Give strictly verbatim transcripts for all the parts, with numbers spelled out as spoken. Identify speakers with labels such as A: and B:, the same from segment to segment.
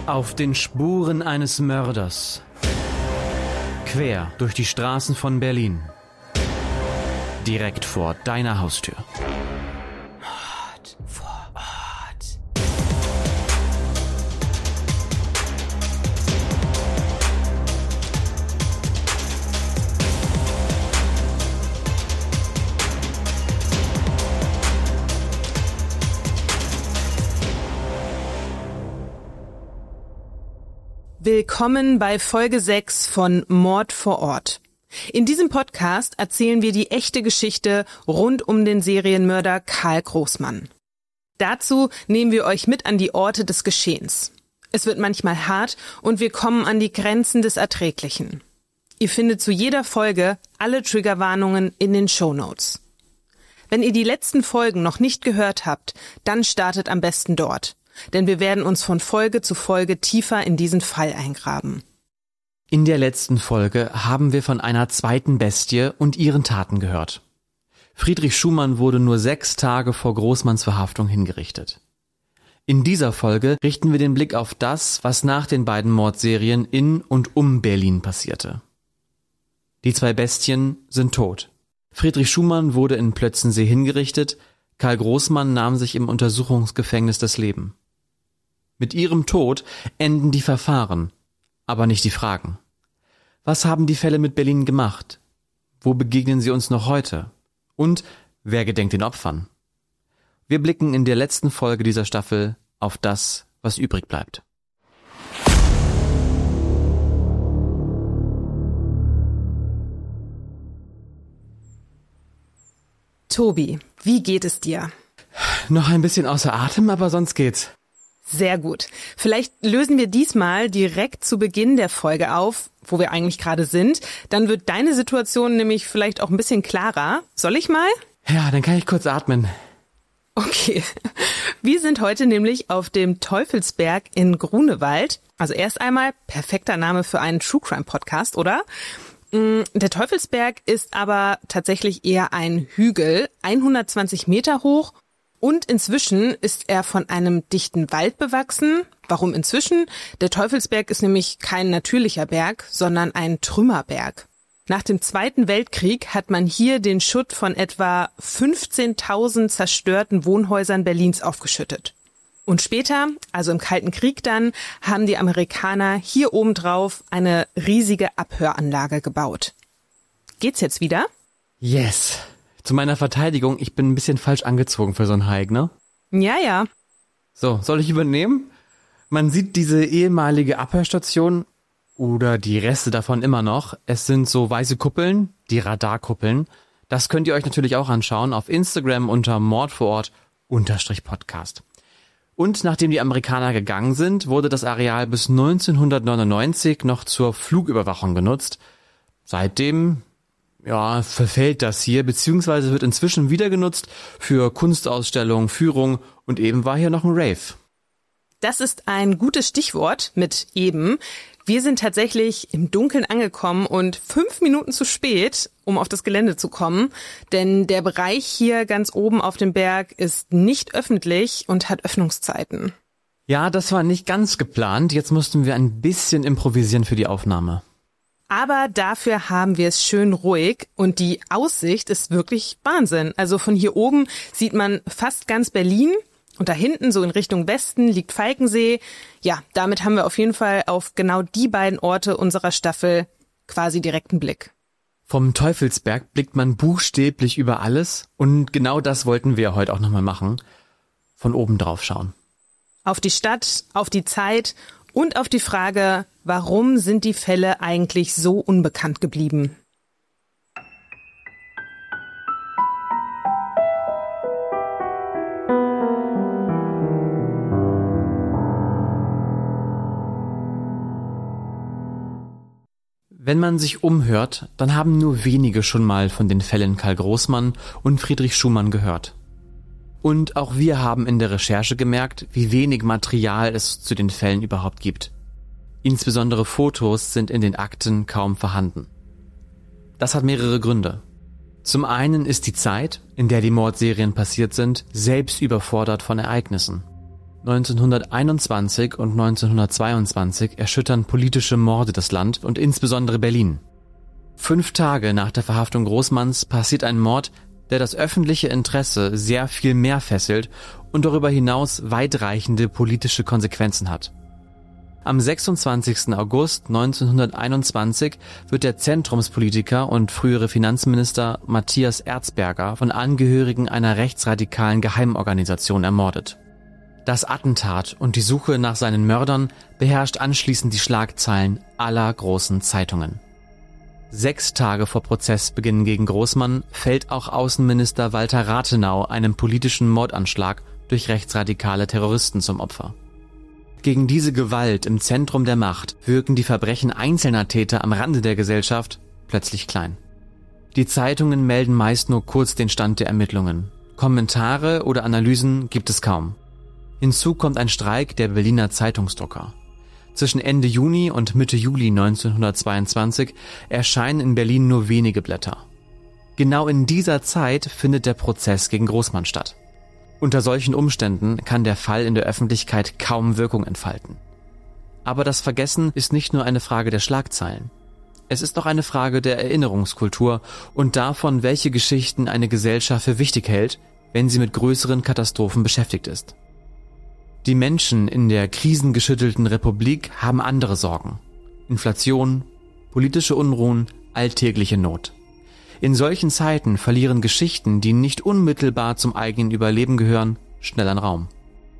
A: Auf den Spuren eines Mörders. Quer durch die Straßen von Berlin. Direkt vor deiner Haustür.
B: Mord vor Ort. Willkommen bei Folge sechs von Mord vor Ort. In diesem Podcast erzählen wir die echte Geschichte rund um den Serienmörder Karl Großmann. Dazu nehmen wir euch mit an die Orte des Geschehens. Es wird manchmal hart und wir kommen an die Grenzen des Erträglichen. Ihr findet zu jeder Folge alle Triggerwarnungen in den Shownotes. Wenn ihr die letzten Folgen noch nicht gehört habt, dann startet am besten dort. Denn wir werden uns von Folge zu Folge tiefer in diesen Fall eingraben.
A: In der letzten Folge haben wir von einer zweiten Bestie und ihren Taten gehört. Friedrich Schumann wurde nur sechs Tage vor Großmanns Verhaftung hingerichtet. In dieser Folge richten wir den Blick auf das, was nach den beiden Mordserien in und um Berlin passierte. Die zwei Bestien sind tot. Friedrich Schumann wurde in Plötzensee hingerichtet, Karl Großmann nahm sich im Untersuchungsgefängnis das Leben. Mit ihrem Tod enden die Verfahren, aber nicht die Fragen. Was haben die Fälle mit Berlin gemacht? Wo begegnen sie uns noch heute? Und wer gedenkt den Opfern? Wir blicken in der letzten Folge dieser Staffel auf das, was übrig bleibt.
B: Tobi, wie geht es dir?
A: Noch ein bisschen außer Atem, aber sonst geht's.
B: Sehr gut. Vielleicht lösen wir diesmal direkt zu Beginn der Folge auf, wo wir eigentlich gerade sind. Dann wird deine Situation nämlich vielleicht auch ein bisschen klarer. Soll ich mal?
A: Ja, dann kann ich kurz atmen.
B: Okay. Wir sind heute nämlich auf dem Teufelsberg in Grunewald. Also erst einmal perfekter Name für einen True Crime Podcast, oder? Der Teufelsberg ist aber tatsächlich eher ein Hügel, hundertzwanzig Meter hoch. Und inzwischen ist er von einem dichten Wald bewachsen. Warum inzwischen? Der Teufelsberg ist nämlich kein natürlicher Berg, sondern ein Trümmerberg. Nach dem Zweiten Weltkrieg hat man hier den Schutt von etwa fünfzehntausend zerstörten Wohnhäusern Berlins aufgeschüttet. Und später, also im Kalten Krieg dann, haben die Amerikaner hier obendrauf eine riesige Abhöranlage gebaut. Geht's jetzt wieder?
A: Yes. Zu meiner Verteidigung, ich bin ein bisschen falsch angezogen für so einen Hike, ne?
B: Ja, ja.
A: So, soll ich übernehmen? Man sieht diese ehemalige Abhörstation oder die Reste davon immer noch. Es sind so weiße Kuppeln, die Radarkuppeln. Das könnt ihr euch natürlich auch anschauen auf Instagram unter Mordvorort unterstrich Podcast. Und nachdem die Amerikaner gegangen sind, wurde das Areal bis neunzehnhundertneunundneunzig noch zur Flugüberwachung genutzt. Seitdem ja, verfällt das hier, beziehungsweise wird inzwischen wieder genutzt für Kunstausstellungen, Führung und eben war hier noch ein Rave.
B: Das ist ein gutes Stichwort mit eben. Wir sind tatsächlich im Dunkeln angekommen und fünf Minuten zu spät, um auf das Gelände zu kommen, denn der Bereich hier ganz oben auf dem Berg ist nicht öffentlich und hat Öffnungszeiten.
A: Ja, das war nicht ganz geplant, jetzt mussten wir ein bisschen improvisieren für die Aufnahme.
B: Aber dafür haben wir es schön ruhig und die Aussicht ist wirklich Wahnsinn. Also von hier oben sieht man fast ganz Berlin und da hinten so in Richtung Westen liegt Falkensee. Ja, damit haben wir auf jeden Fall auf genau die beiden Orte unserer Staffel quasi direkten Blick.
A: Vom Teufelsberg blickt man buchstäblich über alles und genau das wollten wir heute auch nochmal machen. Von oben drauf schauen.
B: Auf die Stadt, auf die Zeit und auf die Frage, warum sind die Fälle eigentlich so unbekannt geblieben?
A: Wenn man sich umhört, dann haben nur wenige schon mal von den Fällen Karl Großmann und Friedrich Schumann gehört. Und auch wir haben in der Recherche gemerkt, wie wenig Material es zu den Fällen überhaupt gibt. Insbesondere Fotos sind in den Akten kaum vorhanden. Das hat mehrere Gründe. Zum einen ist die Zeit, in der die Mordserien passiert sind, selbst überfordert von Ereignissen. neunzehnhunderteinundzwanzig und neunzehnhundertzweiundzwanzig erschüttern politische Morde das Land und insbesondere Berlin. Fünf Tage nach der Verhaftung Großmanns passiert ein Mord, der das öffentliche Interesse sehr viel mehr fesselt und darüber hinaus weitreichende politische Konsequenzen hat. Am sechsundzwanzigsten August neunzehnhunderteinundzwanzig wird der Zentrumspolitiker und frühere Finanzminister Matthias Erzberger von Angehörigen einer rechtsradikalen Geheimorganisation ermordet. Das Attentat und die Suche nach seinen Mördern beherrscht anschließend die Schlagzeilen aller großen Zeitungen. Sechs Tage vor Prozessbeginn gegen Großmann fällt auch Außenminister Walter Rathenau einem politischen Mordanschlag durch rechtsradikale Terroristen zum Opfer. Gegen diese Gewalt im Zentrum der Macht wirken die Verbrechen einzelner Täter am Rande der Gesellschaft plötzlich klein. Die Zeitungen melden meist nur kurz den Stand der Ermittlungen. Kommentare oder Analysen gibt es kaum. Hinzu kommt ein Streik der Berliner Zeitungsdrucker. Zwischen Ende Juni und Mitte Juli neunzehnhundertzweiundzwanzig erscheinen in Berlin nur wenige Blätter. Genau in dieser Zeit findet der Prozess gegen Großmann statt. Unter solchen Umständen kann der Fall in der Öffentlichkeit kaum Wirkung entfalten. Aber das Vergessen ist nicht nur eine Frage der Schlagzeilen. Es ist auch eine Frage der Erinnerungskultur und davon, welche Geschichten eine Gesellschaft für wichtig hält, wenn sie mit größeren Katastrophen beschäftigt ist. Die Menschen in der krisengeschüttelten Republik haben andere Sorgen. Inflation, politische Unruhen, alltägliche Not. In solchen Zeiten verlieren Geschichten, die nicht unmittelbar zum eigenen Überleben gehören, schnell an Raum.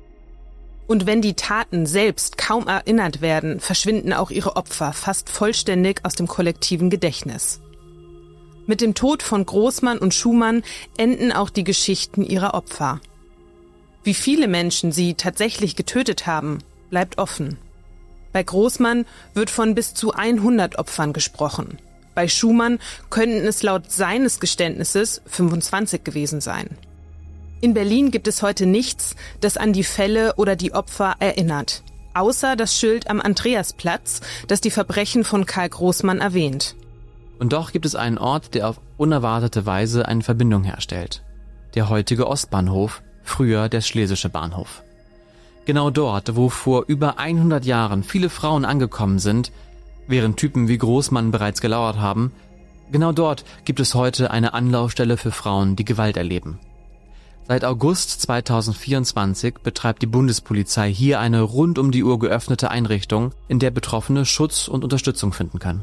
B: Und wenn die Taten selbst kaum erinnert werden, verschwinden auch ihre Opfer fast vollständig aus dem kollektiven Gedächtnis. Mit dem Tod von Großmann und Schumann enden auch die Geschichten ihrer Opfer. Wie viele Menschen sie tatsächlich getötet haben, bleibt offen. Bei Großmann wird von bis zu hundert Opfern gesprochen. Bei Schumann könnten es laut seines Geständnisses fünfundzwanzig gewesen sein. In Berlin gibt es heute nichts, das an die Fälle oder die Opfer erinnert, außer das Schild am Andreasplatz, das die Verbrechen von Karl Großmann erwähnt.
A: Und doch gibt es einen Ort, der auf unerwartete Weise eine Verbindung herstellt. Der heutige Ostbahnhof, früher der Schlesische Bahnhof. Genau dort, wo vor über hundert Jahren viele Frauen angekommen sind, während Typen wie Großmann bereits gelauert haben, genau dort gibt es heute eine Anlaufstelle für Frauen, die Gewalt erleben. Seit August zweitausendvierundzwanzig betreibt die Bundespolizei hier eine rund um die Uhr geöffnete Einrichtung, in der Betroffene Schutz und Unterstützung finden können.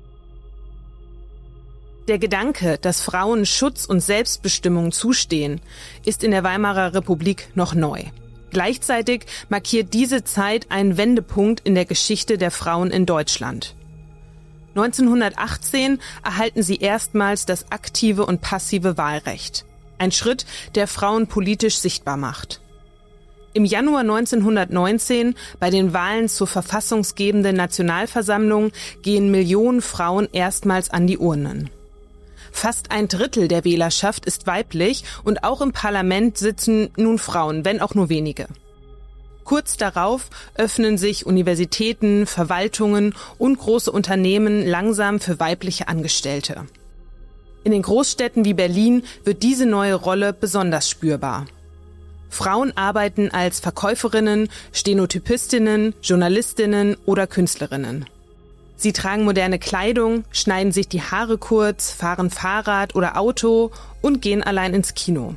B: Der Gedanke, dass Frauen Schutz und Selbstbestimmung zustehen, ist in der Weimarer Republik noch neu. Gleichzeitig markiert diese Zeit einen Wendepunkt in der Geschichte der Frauen in Deutschland. neunzehnhundertachtzehn erhalten sie erstmals das aktive und passive Wahlrecht. Ein Schritt, der Frauen politisch sichtbar macht. Im Januar neunzehnhundertneunzehn, bei den Wahlen zur verfassungsgebenden Nationalversammlung, gehen Millionen Frauen erstmals an die Urnen. Fast ein Drittel der Wählerschaft ist weiblich und auch im Parlament sitzen nun Frauen, wenn auch nur wenige. Kurz darauf öffnen sich Universitäten, Verwaltungen und große Unternehmen langsam für weibliche Angestellte. In den Großstädten wie Berlin wird diese neue Rolle besonders spürbar. Frauen arbeiten als Verkäuferinnen, Stenotypistinnen, Journalistinnen oder Künstlerinnen. Sie tragen moderne Kleidung, schneiden sich die Haare kurz, fahren Fahrrad oder Auto und gehen allein ins Kino.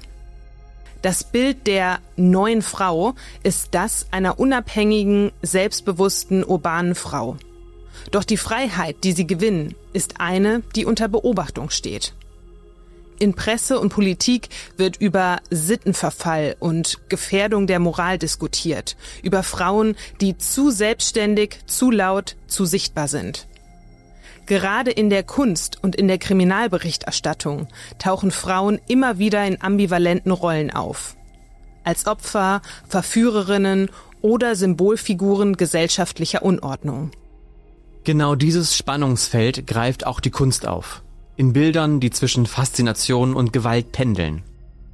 B: Das Bild der neuen Frau ist das einer unabhängigen, selbstbewussten, urbanen Frau. Doch die Freiheit, die sie gewinnen, ist eine, die unter Beobachtung steht. In Presse und Politik wird über Sittenverfall und Gefährdung der Moral diskutiert, über Frauen, die zu selbstständig, zu laut, zu sichtbar sind. Gerade in der Kunst und in der Kriminalberichterstattung tauchen Frauen immer wieder in ambivalenten Rollen auf. Als Opfer, Verführerinnen oder Symbolfiguren gesellschaftlicher Unordnung.
A: Genau dieses Spannungsfeld greift auch die Kunst auf. In Bildern, die zwischen Faszination und Gewalt pendeln.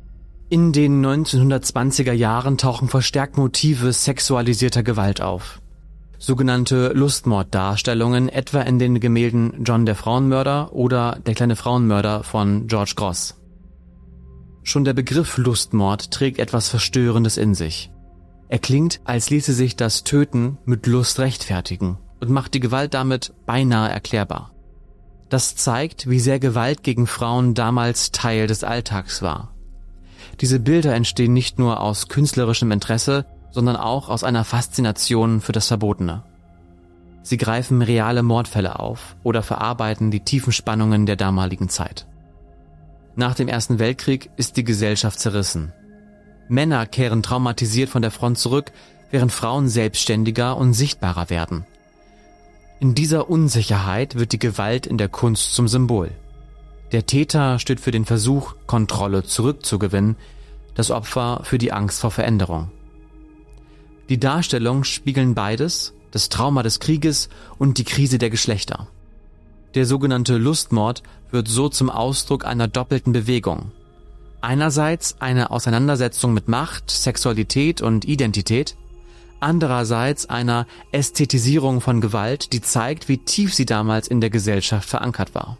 A: In den neunzehnhundertzwanziger Jahren tauchen verstärkt Motive sexualisierter Gewalt auf. Sogenannte Lustmorddarstellungen, etwa in den Gemälden John der Frauenmörder oder Der kleine Frauenmörder von George Grosz. Schon der Begriff Lustmord trägt etwas Verstörendes in sich. Er klingt, als ließe sich das Töten mit Lust rechtfertigen und macht die Gewalt damit beinahe erklärbar. Das zeigt, wie sehr Gewalt gegen Frauen damals Teil des Alltags war. Diese Bilder entstehen nicht nur aus künstlerischem Interesse, sondern auch aus einer Faszination für das Verbotene. Sie greifen reale Mordfälle auf oder verarbeiten die tiefen Spannungen der damaligen Zeit. Nach dem Ersten Weltkrieg ist die Gesellschaft zerrissen. Männer kehren traumatisiert von der Front zurück, während Frauen selbstständiger und sichtbarer werden. In dieser Unsicherheit wird die Gewalt in der Kunst zum Symbol. Der Täter steht für den Versuch, Kontrolle zurückzugewinnen, das Opfer für die Angst vor Veränderung. Die Darstellungen spiegeln beides, das Trauma des Krieges und die Krise der Geschlechter. Der sogenannte Lustmord wird so zum Ausdruck einer doppelten Bewegung. Einerseits eine Auseinandersetzung mit Macht, Sexualität und Identität, andererseits einer Ästhetisierung von Gewalt, die zeigt, wie tief sie damals in der Gesellschaft verankert war.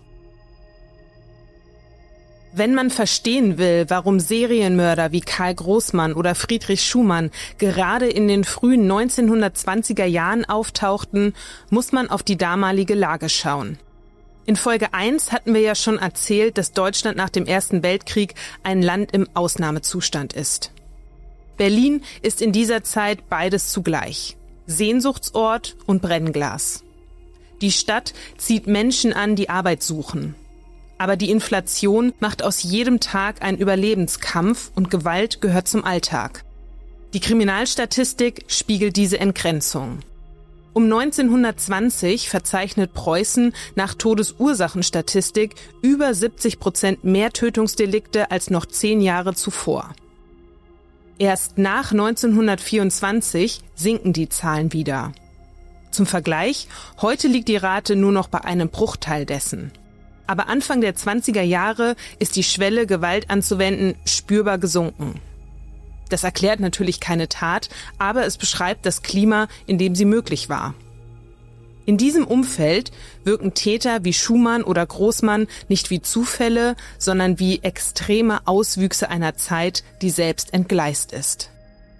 B: Wenn man verstehen will, warum Serienmörder wie Karl Großmann oder Friedrich Schumann gerade in den frühen neunzehnhundertzwanziger Jahren auftauchten, muss man auf die damalige Lage schauen. In Folge eins hatten wir ja schon erzählt, dass Deutschland nach dem Ersten Weltkrieg ein Land im Ausnahmezustand ist. Berlin ist in dieser Zeit beides zugleich: Sehnsuchtsort und Brennglas. Die Stadt zieht Menschen an, die Arbeit suchen. Aber die Inflation macht aus jedem Tag einen Überlebenskampf und Gewalt gehört zum Alltag. Die Kriminalstatistik spiegelt diese Entgrenzung. Um neunzehnhundertzwanzig verzeichnet Preußen nach Todesursachenstatistik über siebzig Prozent mehr Tötungsdelikte als noch zehn Jahre zuvor. Erst nach neunzehnhundertvierundzwanzig sinken die Zahlen wieder. Zum Vergleich, heute liegt die Rate nur noch bei einem Bruchteil dessen. Aber Anfang der zwanziger Jahre ist die Schwelle, Gewalt anzuwenden, spürbar gesunken. Das erklärt natürlich keine Tat, aber es beschreibt das Klima, in dem sie möglich war. In diesem Umfeld wirken Täter wie Schumann oder Großmann nicht wie Zufälle, sondern wie extreme Auswüchse einer Zeit, die selbst entgleist ist.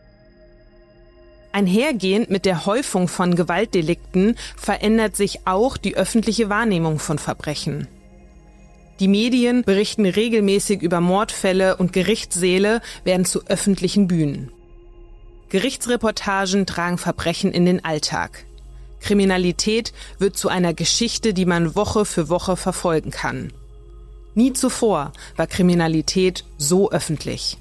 B: Einhergehend mit der Häufung von Gewaltdelikten verändert sich auch die öffentliche Wahrnehmung von Verbrechen. Die Medien berichten regelmäßig über Mordfälle und Gerichtssäle werden zu öffentlichen Bühnen. Gerichtsreportagen tragen Verbrechen in den Alltag. Kriminalität wird zu einer Geschichte, die man Woche für Woche verfolgen kann. Nie zuvor war Kriminalität so öffentlich.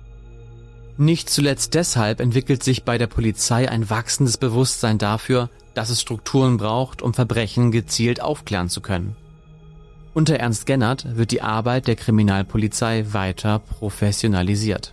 A: Nicht zuletzt deshalb entwickelt sich bei der Polizei ein wachsendes Bewusstsein dafür, dass es Strukturen braucht, um Verbrechen gezielt aufklären zu können. Unter Ernst Gennert wird die Arbeit der Kriminalpolizei weiter professionalisiert.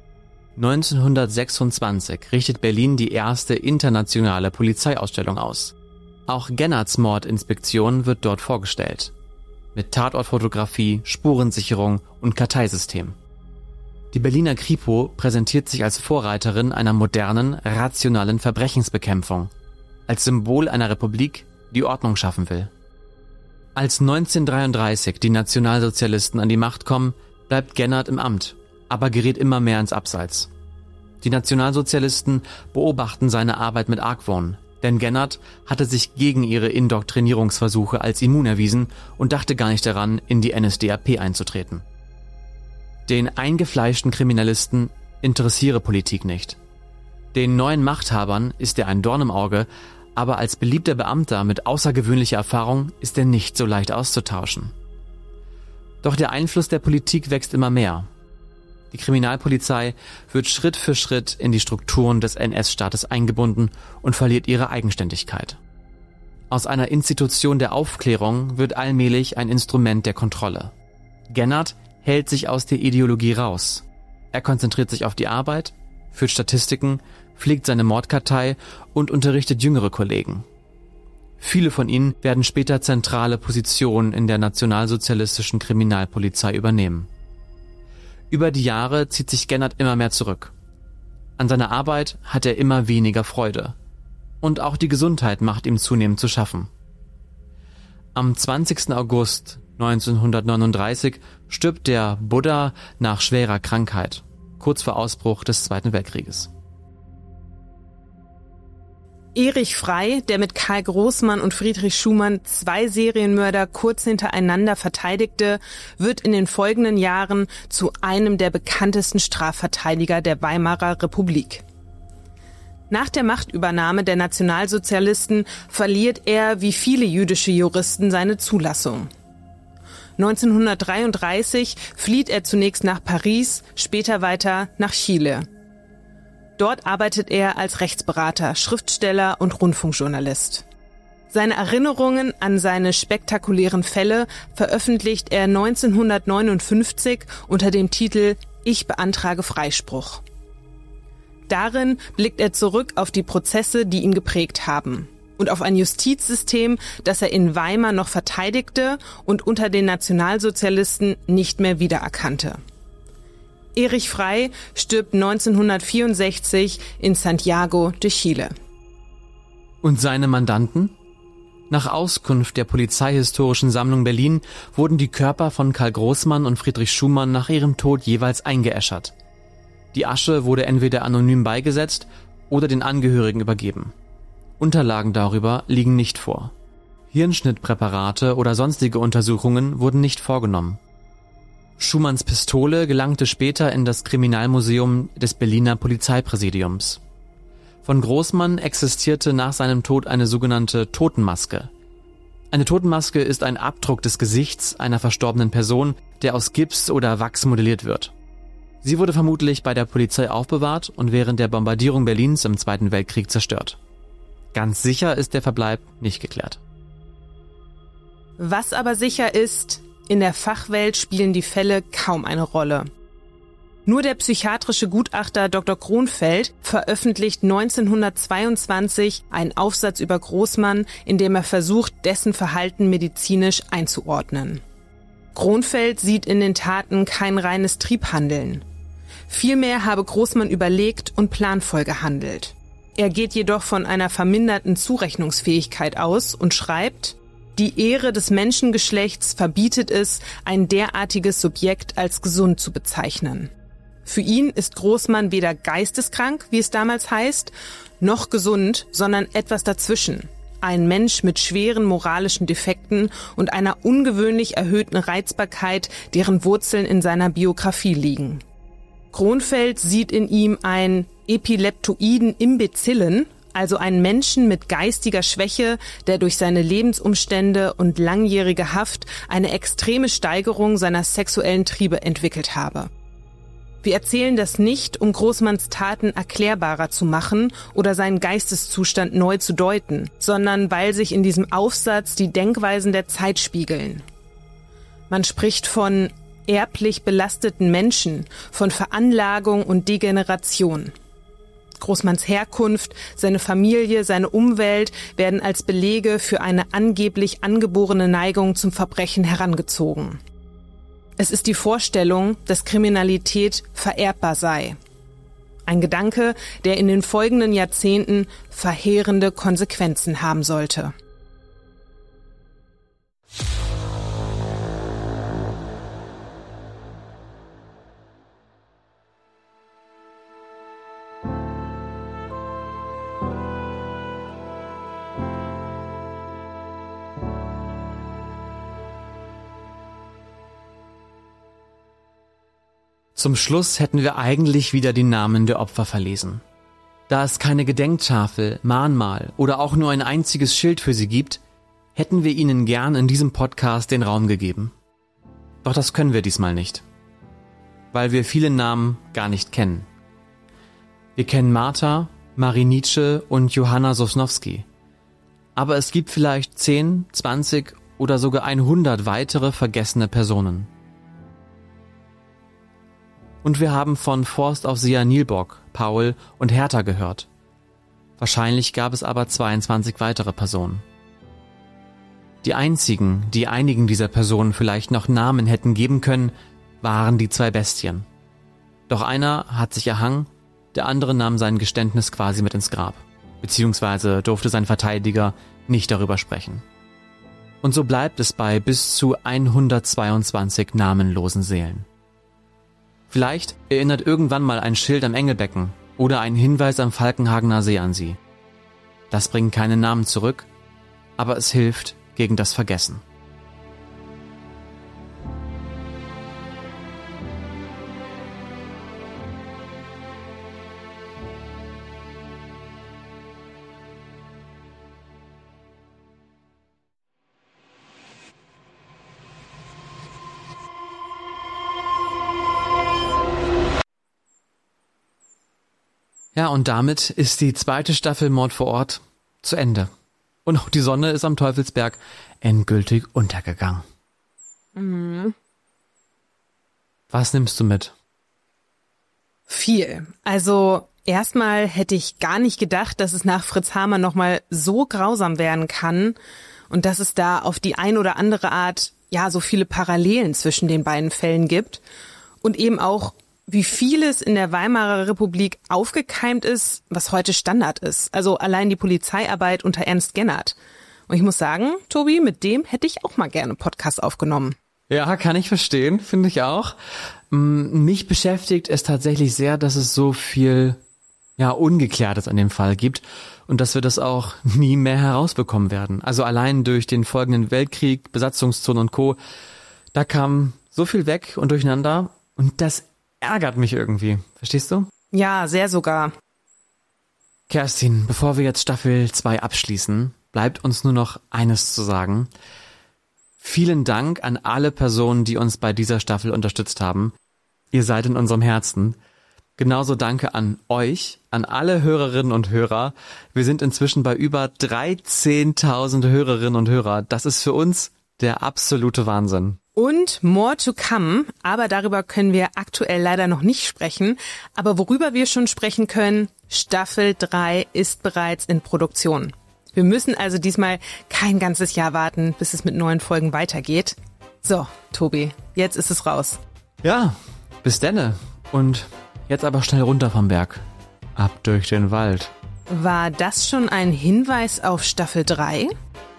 A: neunzehnhundertsechsundzwanzig richtet Berlin die erste internationale Polizeiausstellung aus. Auch Gennerts Mordinspektion wird dort vorgestellt. Mit Tatortfotografie, Spurensicherung und Karteisystem. Die Berliner Kripo präsentiert sich als Vorreiterin einer modernen, rationalen Verbrechensbekämpfung, als Symbol einer Republik, die Ordnung schaffen will. Als neunzehnhundertdreiunddreißig die Nationalsozialisten an die Macht kommen, bleibt Gennert im Amt, aber gerät immer mehr ins Abseits. Die Nationalsozialisten beobachten seine Arbeit mit Argwohn, denn Gennert hatte sich gegen ihre Indoktrinierungsversuche als immun erwiesen und dachte gar nicht daran, in die N S D A P einzutreten. Den eingefleischten Kriminalisten interessiere Politik nicht. Den neuen Machthabern ist er ein Dorn im Auge, aber als beliebter Beamter mit außergewöhnlicher Erfahrung ist er nicht so leicht auszutauschen. Doch der Einfluss der Politik wächst immer mehr. Die Kriminalpolizei wird Schritt für Schritt in die Strukturen des N S-Staates eingebunden und verliert ihre Eigenständigkeit. Aus einer Institution der Aufklärung wird allmählich ein Instrument der Kontrolle. Gennert hält sich aus der Ideologie raus. Er konzentriert sich auf die Arbeit, führt Statistiken, pflegt seine Mordkartei und unterrichtet jüngere Kollegen. Viele von ihnen werden später zentrale Positionen in der nationalsozialistischen Kriminalpolizei übernehmen. Über die Jahre zieht sich Gennert immer mehr zurück. An seiner Arbeit hat er immer weniger Freude. Und auch die Gesundheit macht ihm zunehmend zu schaffen. Am zwanzigsten August neunzehnhundertneununddreißig stirbt der Buddha nach schwerer Krankheit, kurz vor Ausbruch des Zweiten Weltkrieges.
B: Erich Frey, der mit Karl Großmann und Friedrich Schumann zwei Serienmörder kurz hintereinander verteidigte, wird in den folgenden Jahren zu einem der bekanntesten Strafverteidiger der Weimarer Republik. Nach der Machtübernahme der Nationalsozialisten verliert er, wie viele jüdische Juristen, seine Zulassung. neunzehnhundertdreiunddreißig flieht er zunächst nach Paris, später weiter nach Chile. Dort arbeitet er als Rechtsberater, Schriftsteller und Rundfunkjournalist. Seine Erinnerungen an seine spektakulären Fälle veröffentlicht er neunzehnhundertneunundfünfzig unter dem Titel »Ich beantrage Freispruch«. Darin blickt er zurück auf die Prozesse, die ihn geprägt haben, und auf ein Justizsystem, das er in Weimar noch verteidigte und unter den Nationalsozialisten nicht mehr wiedererkannte. Erich Frey stirbt neunzehnhundertvierundsechzig in Santiago de Chile.
A: Und seine Mandanten? Nach Auskunft der Polizeihistorischen Sammlung Berlin wurden die Körper von Karl Großmann und Friedrich Schumann nach ihrem Tod jeweils eingeäschert. Die Asche wurde entweder anonym beigesetzt oder den Angehörigen übergeben. Unterlagen darüber liegen nicht vor. Hirnschnittpräparate oder sonstige Untersuchungen wurden nicht vorgenommen. Schumanns Pistole gelangte später in das Kriminalmuseum des Berliner Polizeipräsidiums. Von Großmann existierte nach seinem Tod eine sogenannte Totenmaske. Eine Totenmaske ist ein Abdruck des Gesichts einer verstorbenen Person, der aus Gips oder Wachs modelliert wird. Sie wurde vermutlich bei der Polizei aufbewahrt und während der Bombardierung Berlins im Zweiten Weltkrieg zerstört. Ganz sicher ist der Verbleib nicht geklärt.
B: Was aber sicher ist, in der Fachwelt spielen die Fälle kaum eine Rolle. Nur der psychiatrische Gutachter Doktor Kronfeld veröffentlicht neunzehnhundertzweiundzwanzig einen Aufsatz über Großmann, in dem er versucht, dessen Verhalten medizinisch einzuordnen. Kronfeld sieht in den Taten kein reines Triebhandeln. Vielmehr habe Großmann überlegt und planvoll gehandelt. Er geht jedoch von einer verminderten Zurechnungsfähigkeit aus und schreibt: Die Ehre des Menschengeschlechts verbietet es, ein derartiges Subjekt als gesund zu bezeichnen. Für ihn ist Großmann weder geisteskrank, wie es damals heißt, noch gesund, sondern etwas dazwischen. Ein Mensch mit schweren moralischen Defekten und einer ungewöhnlich erhöhten Reizbarkeit, deren Wurzeln in seiner Biografie liegen. Kronfeld sieht in ihm einen epileptoiden Imbezillen, also einen Menschen mit geistiger Schwäche, der durch seine Lebensumstände und langjährige Haft eine extreme Steigerung seiner sexuellen Triebe entwickelt habe. Wir erzählen das nicht, um Großmanns Taten erklärbarer zu machen oder seinen Geisteszustand neu zu deuten, sondern weil sich in diesem Aufsatz die Denkweisen der Zeit spiegeln. Man spricht von erblich belasteten Menschen, von Veranlagung und Degeneration. Großmanns Herkunft, seine Familie, seine Umwelt werden als Belege für eine angeblich angeborene Neigung zum Verbrechen herangezogen. Es ist die Vorstellung, dass Kriminalität vererbbar sei. Ein Gedanke, der in den folgenden Jahrzehnten verheerende Konsequenzen haben sollte.
A: Zum Schluss hätten wir eigentlich wieder die Namen der Opfer verlesen. Da es keine Gedenktafel, Mahnmal oder auch nur ein einziges Schild für sie gibt, hätten wir ihnen gern in diesem Podcast den Raum gegeben. Doch das können wir diesmal nicht, weil wir viele Namen gar nicht kennen. Wir kennen Martha, Marie Nietzsche und Johanna Sosnowski. Aber es gibt vielleicht zehn, zwanzig oder sogar hundert weitere vergessene Personen. Und wir haben von Forstaufseher Nielbock, Paul und Hertha gehört. Wahrscheinlich gab es aber zweiundzwanzig weitere Personen. Die einzigen, die einigen dieser Personen vielleicht noch Namen hätten geben können, waren die zwei Bestien. Doch einer hat sich erhangen, der andere nahm sein Geständnis quasi mit ins Grab, beziehungsweise durfte sein Verteidiger nicht darüber sprechen. Und so bleibt es bei bis zu hundertzweiundzwanzig namenlosen Seelen. Vielleicht erinnert irgendwann mal ein Schild am Engelbecken oder ein Hinweis am Falkenhagener See an sie. Das bringt keinen Namen zurück, aber es hilft gegen das Vergessen. Ja, und damit ist die zweite Staffel Mord vor Ort zu Ende. Und auch die Sonne ist am Teufelsberg endgültig untergegangen.
B: Mhm.
A: Was nimmst du mit?
B: Viel. Also erstmal hätte ich gar nicht gedacht, dass es nach Fritz Hamer nochmal so grausam werden kann und dass es da auf die ein oder andere Art ja so viele Parallelen zwischen den beiden Fällen gibt und eben auch wie vieles in der Weimarer Republik aufgekeimt ist, was heute Standard ist. Also allein die Polizeiarbeit unter Ernst Gennert. Und ich muss sagen, Tobi, mit dem hätte ich auch mal gerne einen Podcast aufgenommen.
A: Ja, kann ich verstehen, finde ich auch. Mich beschäftigt es tatsächlich sehr, dass es so viel ja Ungeklärtes an dem Fall gibt und dass wir das auch nie mehr herausbekommen werden. Also allein durch den folgenden Weltkrieg, Besatzungszone und Co., da kam so viel weg und durcheinander und das ärgert mich irgendwie. Verstehst du?
B: Ja, sehr sogar.
A: Kerstin, bevor wir jetzt Staffel zwei abschließen, bleibt uns nur noch eines zu sagen. Vielen Dank an alle Personen, die uns bei dieser Staffel unterstützt haben. Ihr seid in unserem Herzen. Genauso danke an euch, an alle Hörerinnen und Hörer. Wir sind inzwischen bei über dreizehntausend Hörerinnen und Hörer. Das ist für uns der absolute Wahnsinn.
B: Und more to come, aber darüber können wir aktuell leider noch nicht sprechen. Aber worüber wir schon sprechen können, Staffel drei ist bereits in Produktion. Wir müssen also diesmal kein ganzes Jahr warten, bis es mit neuen Folgen weitergeht. So, Tobi, jetzt ist es raus.
A: Ja, bis denne. Und jetzt aber schnell runter vom Berg. Ab durch den Wald.
B: War das schon ein Hinweis auf Staffel drei?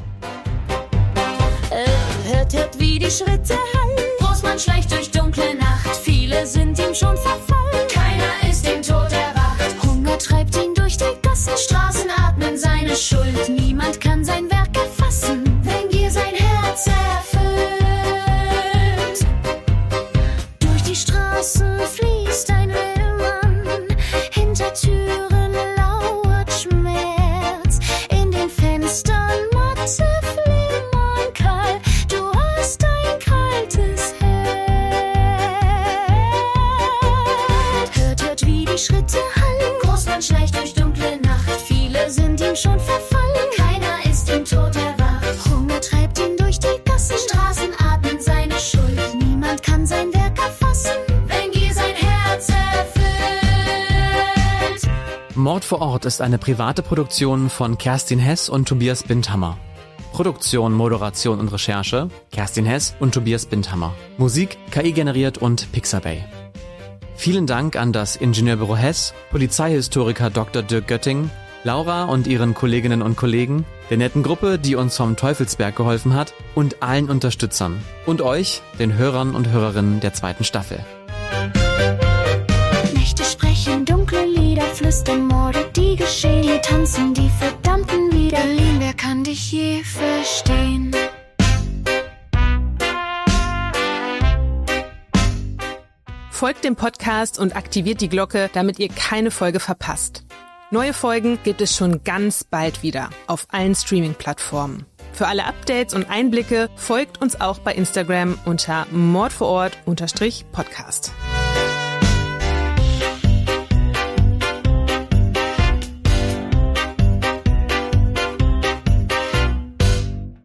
C: Hört, hört, wie die Schritte hallen. Großmann schleicht durch dunkle Nacht. Viele sind ihm schon verfallen. Keiner ist dem Tod erwacht. Hunger treibt ihn durch die Gassen. Straßen atmen seine Schuld. Niemand kann sein Werk erfassen, wenn Gier sein Herz erfüllt. Durch die Straßen fließt ein Wildmann. Hinter Türen lauert Schmerz. In den Fenstern Matze flimmern kalt. Du hast ein kaltes Herz. Hört, hört, wie die Schritte hallen. Großmann schleicht durch dunkle Nacht. Viele sind ihm schon verfallen. Keiner ist ihm tot erwacht. Hunger treibt ihn durch die Gassen. Straßen atmen seine Schuld. Niemand kann sein Werk erfassen, wenn Gier sein Herz erfüllt.
A: Mord vor Ort ist eine private Produktion von Kerstin Hess und Tobias Bindhammer. Produktion, Moderation und Recherche Kerstin Hess und Tobias Bindhammer. Musik K I generiert und Pixabay. Vielen Dank an das Ingenieurbüro Hess, Polizeihistoriker Doktor Dirk Götting, Laura und ihren Kolleginnen und Kollegen, der netten Gruppe, die uns vom Teufelsberg geholfen hat und allen Unterstützern und euch, den Hörern und Hörerinnen der zweiten Staffel.
C: Nächte sprechen dunkle Lieder, flüstern Morde, die geschehen. Hier tanzen die verdammten Lieder. Berlin, wer kann dich je verstehen?
B: Folgt dem Podcast und aktiviert die Glocke, damit ihr keine Folge verpasst. Neue Folgen gibt es schon ganz bald wieder auf allen Streaming-Plattformen. Für alle Updates und Einblicke folgt uns auch bei Instagram unter mordvorort Podcast.